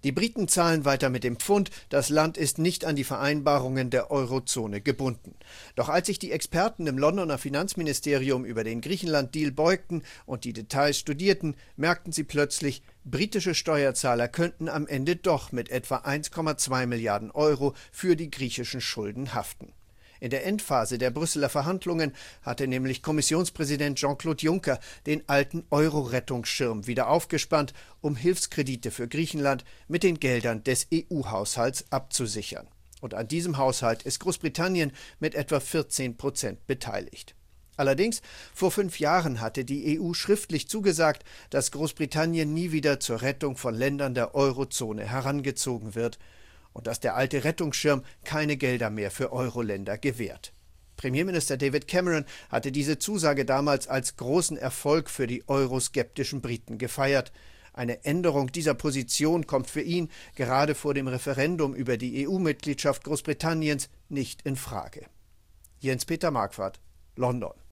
Die Briten zahlen weiter mit dem Pfund, das Land ist nicht an die Vereinbarungen der Eurozone gebunden. Doch als sich die Experten im Londoner Finanzministerium über den Griechenland-Deal beugten und die Details studierten, merkten sie plötzlich, britische Steuerzahler könnten am Ende doch mit etwa 1,2 Milliarden Euro für die griechischen Schulden haften. In der Endphase der Brüsseler Verhandlungen hatte nämlich Kommissionspräsident Jean-Claude Juncker den alten Euro-Rettungsschirm wieder aufgespannt, um Hilfskredite für Griechenland mit den Geldern des EU-Haushalts abzusichern. Und an diesem Haushalt ist Großbritannien mit etwa 14% beteiligt. Allerdings, vor 5 Jahren hatte die EU schriftlich zugesagt, dass Großbritannien nie wieder zur Rettung von Ländern der Eurozone herangezogen wird und dass der alte Rettungsschirm keine Gelder mehr für Euro-Länder gewährt. Premierminister David Cameron hatte diese Zusage damals als großen Erfolg für die euroskeptischen Briten gefeiert. Eine Änderung dieser Position kommt für ihn gerade vor dem Referendum über die EU-Mitgliedschaft Großbritanniens nicht in Frage. Jens-Peter Marquardt, London.